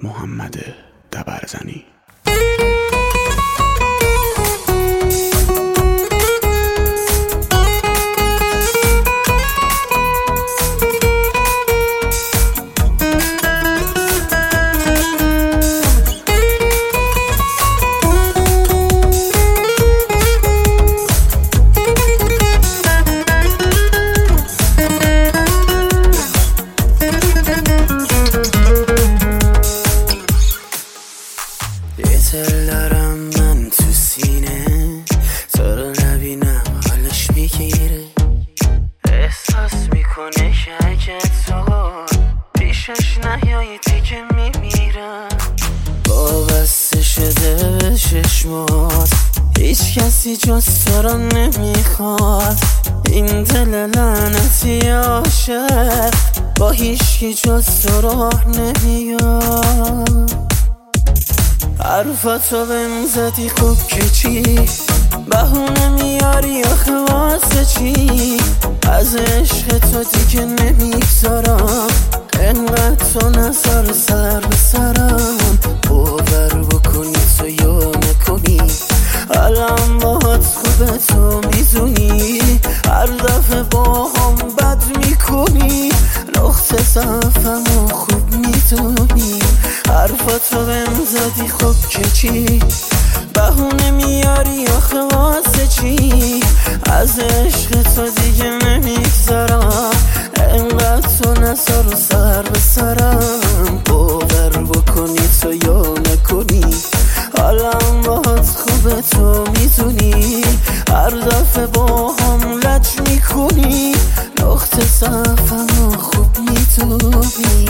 محمد دبرزنی. دل دارم من تو سینه، تو رو نبینم حالش میگیره، احساس میکنه که اگه تو پیشش نیایی دیگه میمیرم. وابسته شده به چشمات، هیچ کسی جز تو رو نمیخواد. این دل لعنتی عاشق با هیچکی جز تو راه نمیاد. حرفاتو بهم زدی خوب که چی، بهونه میاری آخه واسه چی؟ از عشق تو دیگه نمیگذارم، انقدر تو نذار سر به سرم. باور بکنی تو یا نکنی، الان باهات خوبه تو میدونی، هر دفعه با هم بد میکنی، نقطه ضعفمو خوب میدونی. حرفاتو بهم زدی خوب که چی، بهونه میاری آخه واسه چی؟ از عشق تو دیگه نمیگذارم، انقدر تو نذار سر به سرم. باور بکنی تو یا نکنی، حالم باهات خوبه تو میدونی، هر دفعه با هم لج میکنی، نقطه ضعفمو خوب میدونی.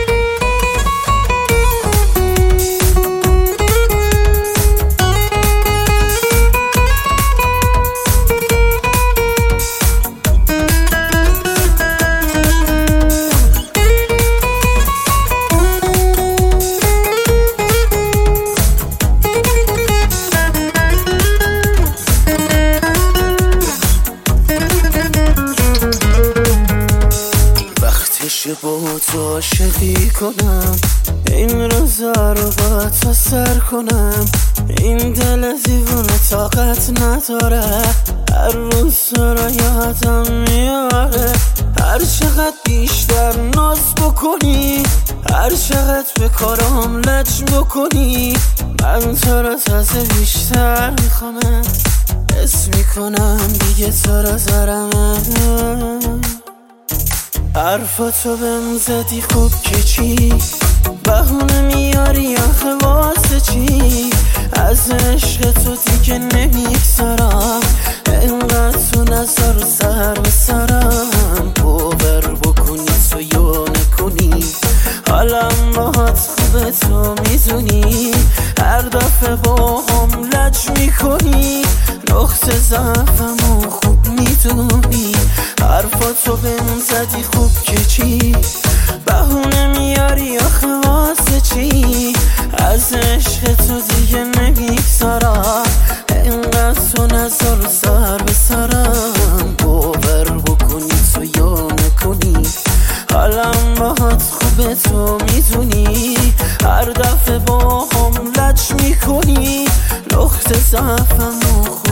با تو عاشقی کنم، این روزا رو با تو سر کنم. این دل دیوونه طاقت نداره، هر روز تو رو یادم میاره. هر چقدر بیشتر ناز بکنی، هر چقدر به کارم لج بکنی، من تو رو تازه بیشتر میخوامت، حس میکنم دیگه تو رو زرمه. حرفاتو بهم زدی خوب که چی، بهونه میاری آخه واسه چی؟ از عشق تو دیگه نمیگذارم، انقدر تو نذار سر به سرم. باور بکنی تو یا نکنی، حالم باهات خوبه تو میدونی، هر دفعه با هم لج میکنی، نقطه ضعفمو خوب میدونی. حرفاتو بهم زدی خوب که چی، بهونه میاری آخه واسه چی؟ از عشق تو دیگه نمیگذارم، انقدر تو نذار سر به سرم. باور بکنی تو یا نکنی، حالم باهات خوبه تو میدونی، هر دفعه با هم لج میکنی، نقطه ضعفمو خوب